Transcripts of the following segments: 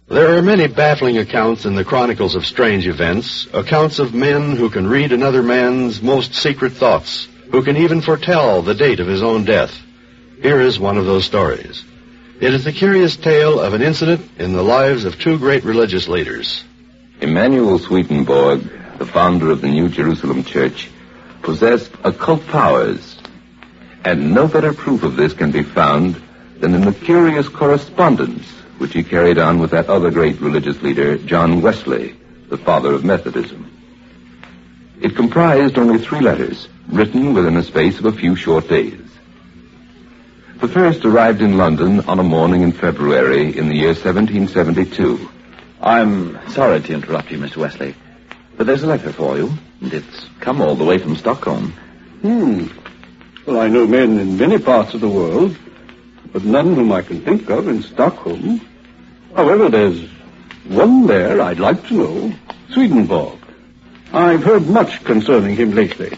There are many baffling accounts in the chronicles of strange events, accounts of men who can read another man's most secret thoughts, who can even foretell the date of his own death. Here is one of those stories. It is the curious tale of an incident in the lives of two great religious leaders. Emanuel Swedenborg, the founder of the New Jerusalem Church, possessed occult powers, and no better proof of this can be found than in the curious correspondence which he carried on with that other great religious leader, John Wesley, the father of Methodism. It comprised only 3 letters, written within a space of a few short days. The first arrived in London on a morning in February in the year 1772. I'm sorry to interrupt you, Mr. Wesley, but there's a letter for you, and it's come all the way from Stockholm. Well, I know men in many parts of the world, but none whom I can think of in Stockholm. However, there's one there I'd like to know, Swedenborg. I've heard much concerning him lately.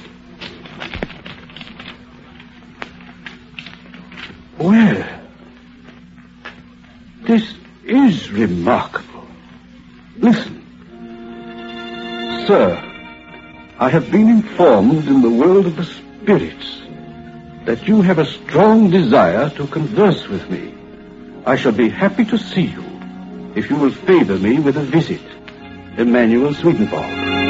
Well, this is remarkable. Listen. Sir, I have been informed in the world of the spirits that you have a strong desire to converse with me. I shall be happy to see you if you will favor me with a visit. Emanuel Swedenborg.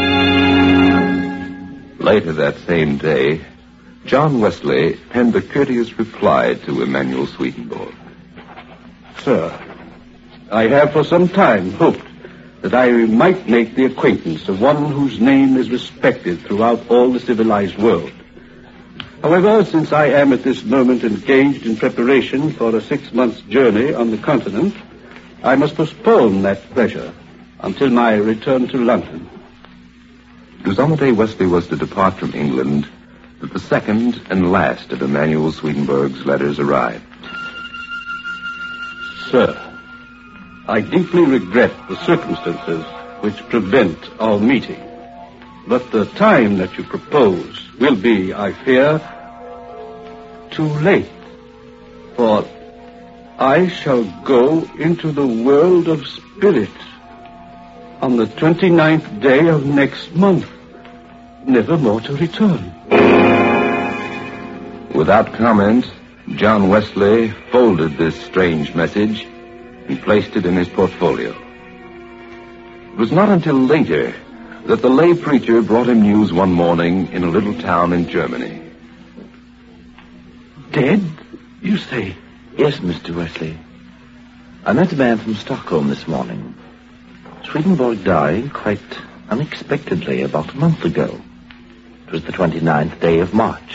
Later that same day, John Wesley penned a courteous reply to Emanuel Swedenborg. Sir, I have for some time hoped that I might make the acquaintance of one whose name is respected throughout all the civilized world. However, since I am at this moment engaged in preparation for a 6-month journey on the continent, I must postpone that pleasure until my return to London. It was on the day Wesley was to depart from England that the second and last of Emanuel Swedenborg's letters arrived. Sir, I deeply regret the circumstances which prevent our meeting, but the time that you propose will be, I fear, too late, for I shall go into the world of spirits on the 29th day of next month, never more to return. Without comment, John Wesley folded this strange message and placed it in his portfolio. It was not until later that the lay preacher brought him news one morning in a little town in Germany. Dead, you say? Yes, Mr. Wesley. I met a man from Stockholm this morning. Swedenborg died quite unexpectedly about a month ago. It was the 29th day of March.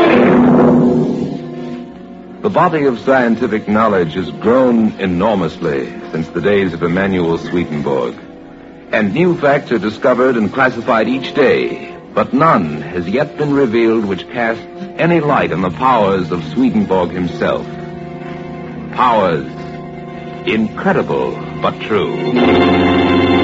The body of scientific knowledge has grown enormously since the days of Emanuel Swedenborg, and new facts are discovered and classified each day, but none has yet been revealed which casts any light on the powers of Swedenborg himself. Powers incredible but true.